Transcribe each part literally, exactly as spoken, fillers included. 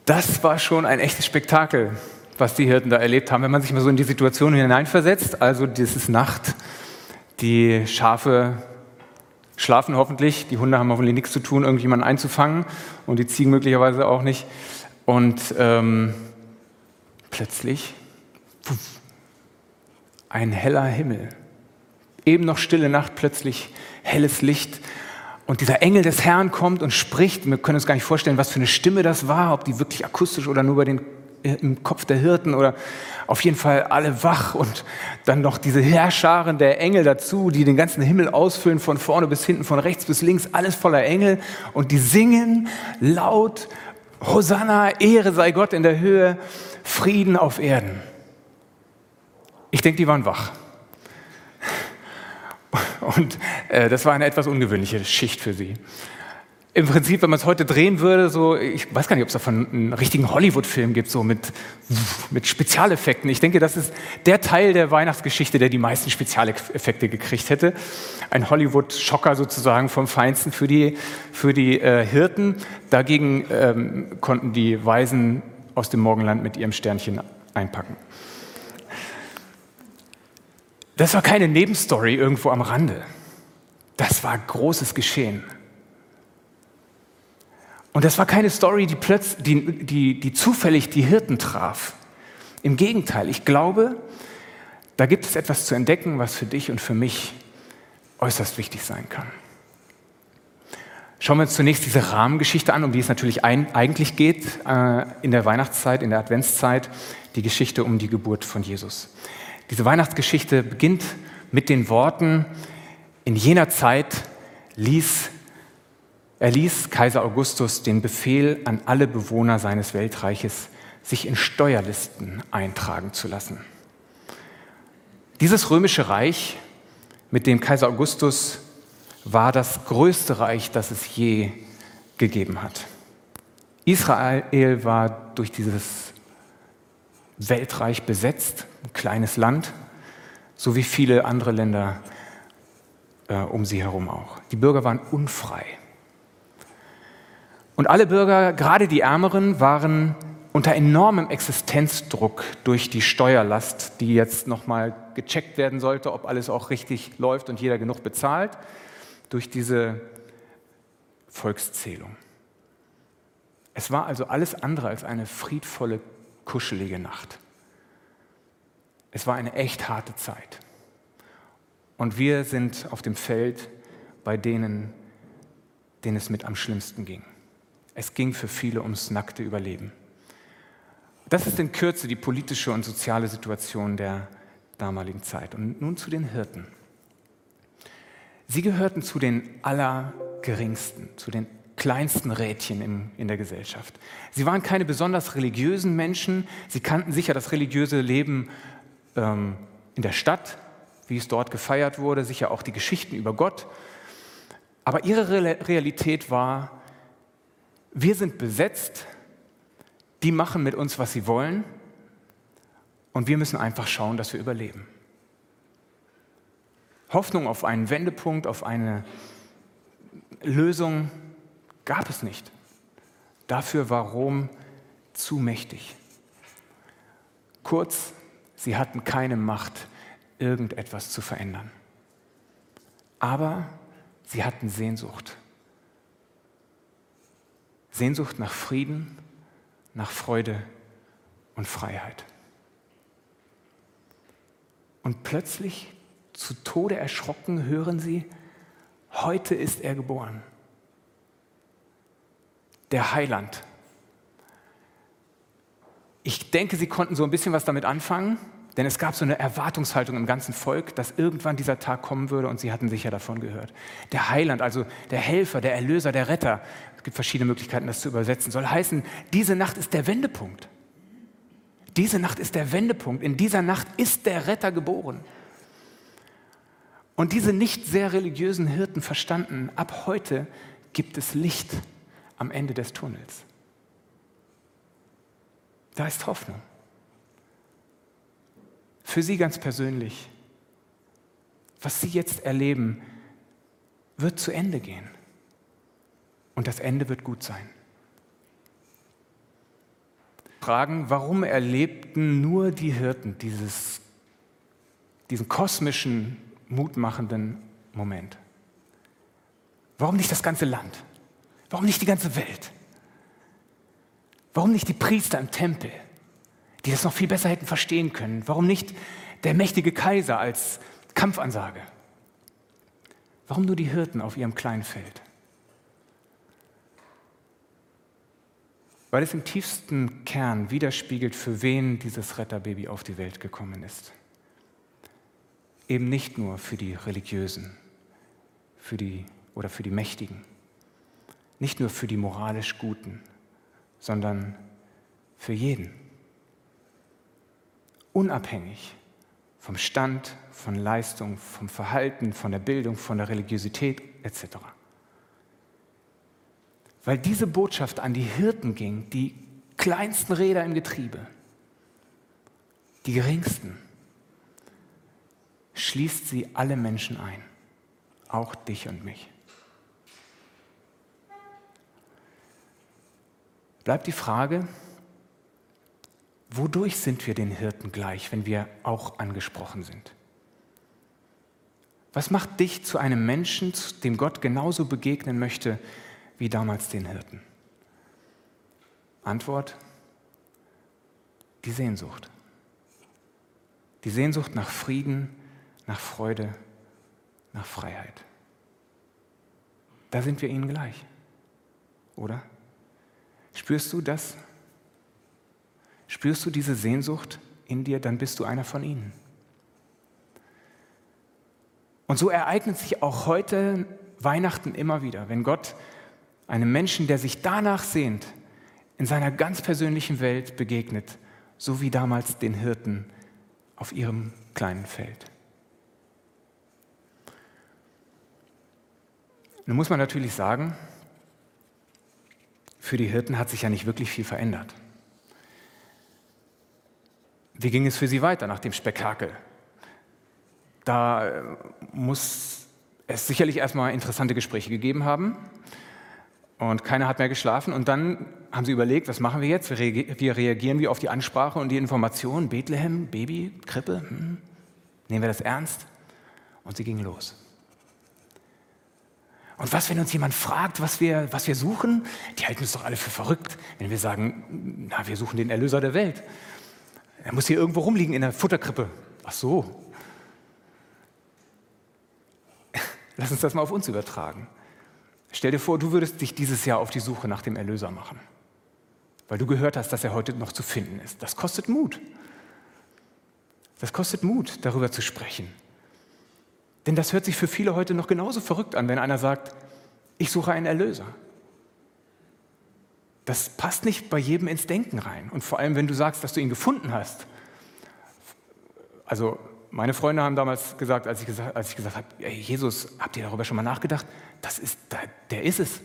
Das war schon ein echtes Spektakel, was die Hirten da erlebt haben, wenn man sich mal so in die Situation hineinversetzt. Also das ist Nacht, die Schafe schlafen hoffentlich, die Hunde haben hoffentlich nichts zu tun, irgendjemanden einzufangen und die Ziegen möglicherweise auch nicht. Und ähm, plötzlich puff, ein heller Himmel. Eben noch stille Nacht, plötzlich helles Licht. Und dieser Engel des Herrn kommt und spricht. Wir können uns gar nicht vorstellen, was für eine Stimme das war, ob die wirklich akustisch oder nur bei den, im Kopf der Hirten oder auf jeden Fall alle wach. Und dann noch diese Heerscharen der Engel dazu, die den ganzen Himmel ausfüllen, von vorne bis hinten, von rechts bis links, alles voller Engel. Und die singen laut, Hosanna, Ehre sei Gott in der Höhe, Frieden auf Erden. Ich denke, die waren wach. Und äh, das war eine etwas ungewöhnliche Schicht für sie. Im Prinzip, wenn man es heute drehen würde, so, ich weiß gar nicht, ob es davon einen richtigen Hollywood-Film gibt, so mit, mit Spezialeffekten. Ich denke, das ist der Teil der Weihnachtsgeschichte, der die meisten Spezialeffekte gekriegt hätte. Ein Hollywood-Schocker sozusagen vom Feinsten für die, für die äh, Hirten. Dagegen ähm, konnten die Weisen aus dem Morgenland mit ihrem Sternchen einpacken. Das war keine Nebenstory irgendwo am Rande. Das war großes Geschehen. Und das war keine Story, die, plötzlich, die, die, die zufällig die Hirten traf. Im Gegenteil, ich glaube, da gibt es etwas zu entdecken, was für dich und für mich äußerst wichtig sein kann. Schauen wir uns zunächst diese Rahmengeschichte an, um die es natürlich ein, eigentlich geht äh, in der Weihnachtszeit, in der Adventszeit, die Geschichte um die Geburt von Jesus. Diese Weihnachtsgeschichte beginnt mit den Worten: In jener Zeit ließ, erließ Kaiser Augustus den Befehl an alle Bewohner seines Weltreiches, sich in Steuerlisten eintragen zu lassen. Dieses römische Reich mit dem Kaiser Augustus war das größte Reich, das es je gegeben hat. Israel war durch dieses Weltreich besetzt, ein kleines Land, so wie viele andere Länder äh, um sie herum auch. Die Bürger waren unfrei. Und alle Bürger, gerade die Ärmeren, waren unter enormem Existenzdruck durch die Steuerlast, die jetzt nochmal gecheckt werden sollte, ob alles auch richtig läuft und jeder genug bezahlt, durch diese Volkszählung. Es war also alles andere als eine friedvolle, kuschelige Nacht. Es war eine echt harte Zeit. Und wir sind auf dem Feld bei denen, denen es mit am schlimmsten ging. Es ging für viele ums nackte Überleben. Das ist in Kürze die politische und soziale Situation der damaligen Zeit. Und nun zu den Hirten. Sie gehörten zu den Allergeringsten, zu den kleinsten Rädchen in, in der Gesellschaft. Sie waren keine besonders religiösen Menschen. Sie kannten sicher das religiöse Leben ähm, in der Stadt, wie es dort gefeiert wurde, sicher auch die Geschichten über Gott. Aber ihre Re- Realität war: Wir sind besetzt, die machen mit uns, was sie wollen, und wir müssen einfach schauen, dass wir überleben. Hoffnung auf einen Wendepunkt, auf eine Lösung gab es nicht. Dafür war Rom zu mächtig. Kurz, sie hatten keine Macht, irgendetwas zu verändern. Aber sie hatten Sehnsucht. Sehnsucht nach Frieden, nach Freude und Freiheit. Und plötzlich, zu Tode erschrocken, hören sie: Heute ist er geboren. Der Heiland. Ich denke, sie konnten so ein bisschen was damit anfangen, denn es gab so eine Erwartungshaltung im ganzen Volk, dass irgendwann dieser Tag kommen würde, und sie hatten sicher davon gehört. Der Heiland, also der Helfer, der Erlöser, der Retter, es gibt verschiedene Möglichkeiten, das zu übersetzen, soll heißen, diese Nacht ist der Wendepunkt. Diese Nacht ist der Wendepunkt. In dieser Nacht ist der Retter geboren. Und diese nicht sehr religiösen Hirten verstanden: Ab heute gibt es Licht am Ende des Tunnels. Da ist Hoffnung. Für Sie ganz persönlich, was Sie jetzt erleben, wird zu Ende gehen. Und das Ende wird gut sein. fragen, warum erlebten nur die Hirten dieses, diesen kosmischen, mutmachenden Moment? Warum nicht das ganze Land? Warum nicht die ganze Welt? Warum nicht die Priester im Tempel, die das noch viel besser hätten verstehen können? Warum nicht der mächtige Kaiser als Kampfansage? Warum nur die Hirten auf ihrem kleinen Feld? Weil es im tiefsten Kern widerspiegelt, für wen dieses Retterbaby auf die Welt gekommen ist. Eben nicht nur für die Religiösen, für die oder für die Mächtigen, nicht nur für die moralisch Guten, sondern für jeden. Unabhängig vom Stand, von Leistung, vom Verhalten, von der Bildung, von der Religiosität et cetera. Weil diese Botschaft an die Hirten ging, die kleinsten Räder im Getriebe, die geringsten, schließt sie alle Menschen ein, auch dich und mich. Bleibt die Frage, wodurch sind wir den Hirten gleich, wenn wir auch angesprochen sind? Was macht dich zu einem Menschen, dem Gott genauso begegnen möchte, wie damals den Hirten? Antwort: die Sehnsucht. Die Sehnsucht nach Frieden, nach Freude, nach Freiheit. Da sind wir ihnen gleich, oder? Spürst du das? Spürst du diese Sehnsucht in dir, dann bist du einer von ihnen. Und so ereignet sich auch heute Weihnachten immer wieder, wenn Gott einem Menschen, der sich danach sehnt, in seiner ganz persönlichen Welt begegnet, so wie damals den Hirten auf ihrem kleinen Feld. Nun muss man natürlich sagen, für die Hirten hat sich ja nicht wirklich viel verändert. Wie ging es für sie weiter nach dem Spektakel? Da muss es sicherlich erstmal interessante Gespräche gegeben haben und keiner hat mehr geschlafen. Und dann haben sie überlegt, was machen wir jetzt? Wie reagieren wir auf die Ansprache und die Information? Bethlehem, Baby, Krippe, hm? Nehmen wir das ernst? Und sie gingen los. Und was, wenn uns jemand fragt, was wir, was wir suchen? Die halten uns doch alle für verrückt, wenn wir sagen, na, wir suchen den Erlöser der Welt. Er muss hier irgendwo rumliegen in der Futterkrippe. Ach so. Lass uns das mal auf uns übertragen. Stell dir vor, du würdest dich dieses Jahr auf die Suche nach dem Erlöser machen, weil du gehört hast, dass er heute noch zu finden ist. Das kostet Mut. Das kostet Mut, darüber zu sprechen. Denn das hört sich für viele heute noch genauso verrückt an, wenn einer sagt, ich suche einen Erlöser. Das passt nicht bei jedem ins Denken rein. Und vor allem, wenn du sagst, dass du ihn gefunden hast. Also meine Freunde haben damals gesagt, als ich gesagt, als ich gesagt habe, hey, Jesus, habt ihr darüber schon mal nachgedacht? Das ist, der ist es.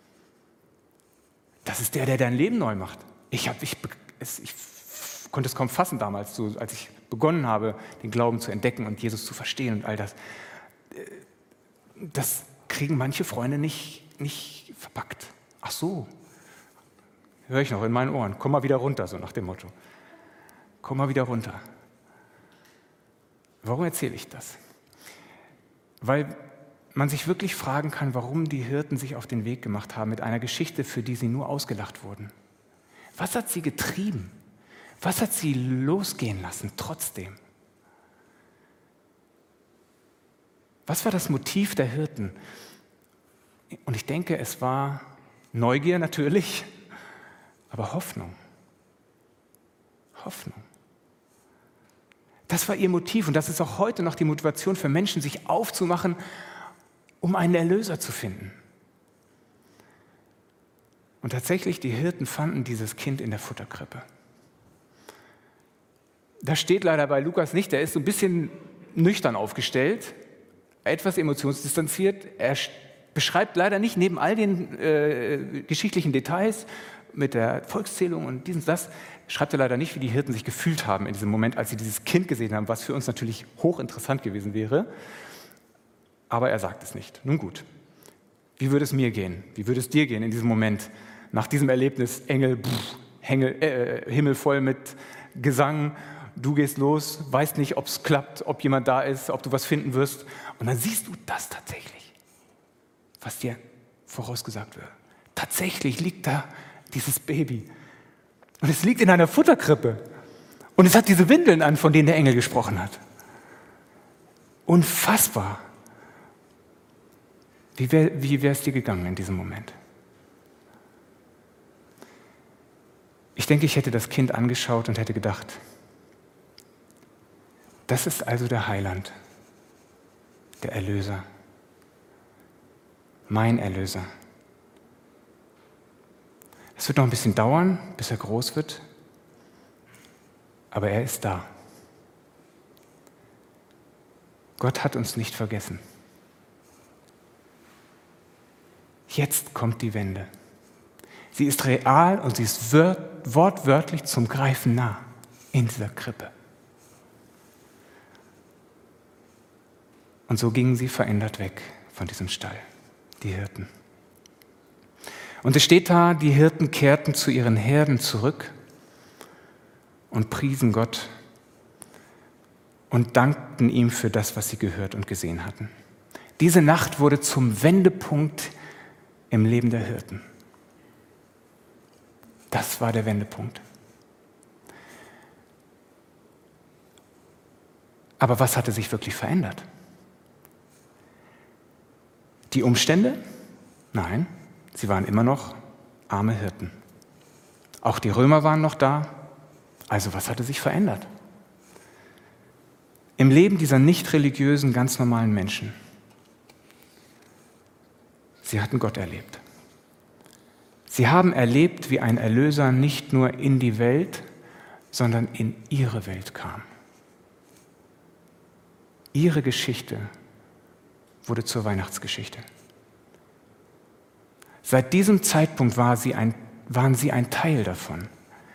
Das ist der, der dein Leben neu macht. Ich, hab, ich, ich konnte es kaum fassen damals, so, als ich begonnen habe, den Glauben zu entdecken und Jesus zu verstehen und all das. Das kriegen manche Freunde nicht, nicht verpackt. Ach so, höre ich noch in meinen Ohren. Komm mal wieder runter, so nach dem Motto. Komm mal wieder runter. Warum erzähle ich das? Weil man sich wirklich fragen kann, warum die Hirten sich auf den Weg gemacht haben mit einer Geschichte, für die sie nur ausgelacht wurden. Was hat sie getrieben? Was hat sie losgehen lassen trotzdem? Was war das Motiv der Hirten? Und ich denke, es war Neugier natürlich, aber Hoffnung. Hoffnung. Das war ihr Motiv und das ist auch heute noch die Motivation für Menschen, sich aufzumachen, um einen Erlöser zu finden. Und tatsächlich, die Hirten fanden dieses Kind in der Futterkrippe. Das steht leider bei Lukas nicht, der ist so ein bisschen nüchtern aufgestellt, etwas emotionsdistanziert. Er beschreibt leider nicht neben all den äh, geschichtlichen Details mit der Volkszählung und dies und das, schreibt er leider nicht, wie die Hirten sich gefühlt haben in diesem Moment, als sie dieses Kind gesehen haben, was für uns natürlich hochinteressant gewesen wäre. Aber er sagt es nicht. Nun gut, wie würde es mir gehen? Wie würde es dir gehen in diesem Moment, nach diesem Erlebnis, Engel, pff, Hengel, äh, Himmel voll mit Gesang. Du gehst los, weißt nicht, ob es klappt, ob jemand da ist, ob du was finden wirst. Und dann siehst du das tatsächlich, was dir vorausgesagt wird. Tatsächlich liegt da dieses Baby. Und es liegt in einer Futterkrippe. Und es hat diese Windeln an, von denen der Engel gesprochen hat. Unfassbar. Wie wäre wie wäre es dir gegangen in diesem Moment? Ich denke, ich hätte das Kind angeschaut und hätte gedacht, das ist also der Heiland, der Erlöser, mein Erlöser. Es wird noch ein bisschen dauern, bis er groß wird, aber er ist da. Gott hat uns nicht vergessen. Jetzt kommt die Wende. Sie ist real und sie ist wortwörtlich zum Greifen nah in dieser Krippe. Und so gingen sie verändert weg von diesem Stall, die Hirten. Und es steht da, die Hirten kehrten zu ihren Herden zurück und priesen Gott und dankten ihm für das, was sie gehört und gesehen hatten. Diese Nacht wurde zum Wendepunkt im Leben der Hirten. Das war der Wendepunkt. Aber was hatte sich wirklich verändert? Die Umstände? Nein, sie waren immer noch arme Hirten. Auch die Römer waren noch da. Also was hatte sich verändert? Im Leben dieser nicht religiösen, ganz normalen Menschen. Sie hatten Gott erlebt. Sie haben erlebt, wie ein Erlöser nicht nur in die Welt, sondern in ihre Welt kam. Ihre Geschichte wurde zur Weihnachtsgeschichte. Seit diesem Zeitpunkt war sie ein, waren sie ein Teil davon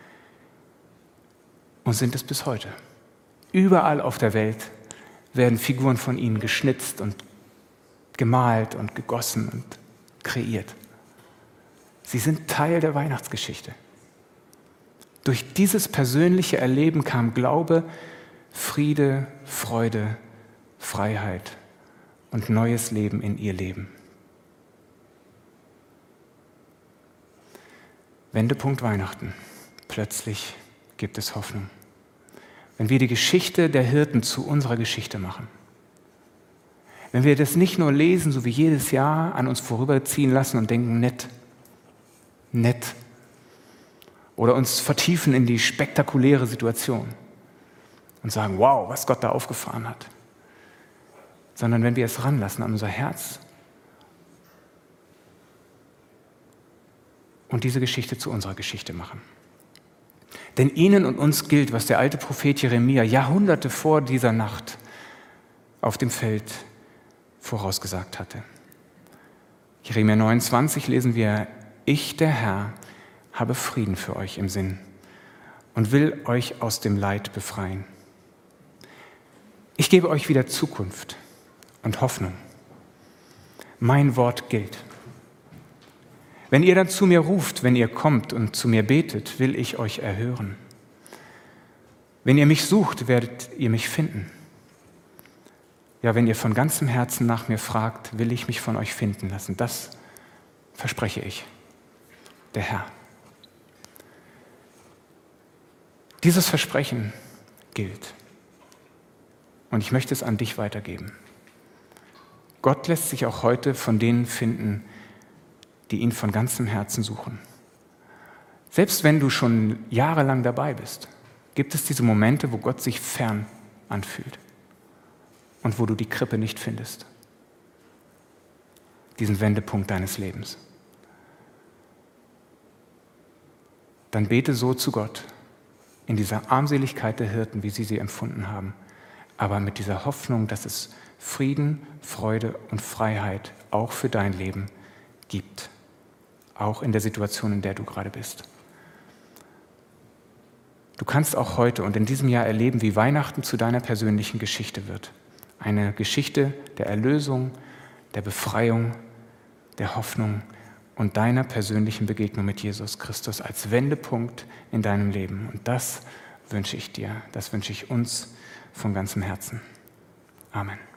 und sind es bis heute. Überall auf der Welt werden Figuren von ihnen geschnitzt und gemalt und gegossen und kreiert. Sie sind Teil der Weihnachtsgeschichte. Durch dieses persönliche Erleben kam Glaube, Friede, Freude, Freiheit und neues Leben in ihr Leben. Wendepunkt Weihnachten. Plötzlich gibt es Hoffnung. Wenn wir die Geschichte der Hirten zu unserer Geschichte machen. Wenn wir das nicht nur lesen, so wie jedes Jahr an uns vorüberziehen lassen und denken, nett, nett. Oder uns vertiefen in die spektakuläre Situation und sagen, wow, was Gott da aufgefahren hat. Sondern wenn wir es ranlassen an unser Herz und diese Geschichte zu unserer Geschichte machen. Denn ihnen und uns gilt, was der alte Prophet Jeremia Jahrhunderte vor dieser Nacht auf dem Feld vorausgesagt hatte. Jeremia neunundzwanzig lesen wir, ich, der Herr, habe Frieden für euch im Sinn und will euch aus dem Leid befreien. Ich gebe euch wieder Zukunft und Hoffnung. Mein Wort gilt. Wenn ihr dann zu mir ruft, wenn ihr kommt und zu mir betet, will ich euch erhören. Wenn ihr mich sucht, werdet ihr mich finden. Ja, wenn ihr von ganzem Herzen nach mir fragt, will ich mich von euch finden lassen. Das verspreche ich, der Herr. Dieses Versprechen gilt. Und ich möchte es an dich weitergeben. Gott lässt sich auch heute von denen finden, die ihn von ganzem Herzen suchen. Selbst wenn du schon jahrelang dabei bist, gibt es diese Momente, wo Gott sich fern anfühlt und wo du die Krippe nicht findest. Diesen Wendepunkt deines Lebens. Dann bete so zu Gott, in dieser Armseligkeit der Hirten, wie sie sie empfunden haben, aber mit dieser Hoffnung, dass es Frieden, Freude und Freiheit auch für dein Leben gibt. Auch in der Situation, in der du gerade bist. Du kannst auch heute und in diesem Jahr erleben, wie Weihnachten zu deiner persönlichen Geschichte wird. Eine Geschichte der Erlösung, der Befreiung, der Hoffnung und deiner persönlichen Begegnung mit Jesus Christus als Wendepunkt in deinem Leben. Und das wünsche ich dir, das wünsche ich uns von ganzem Herzen. Amen.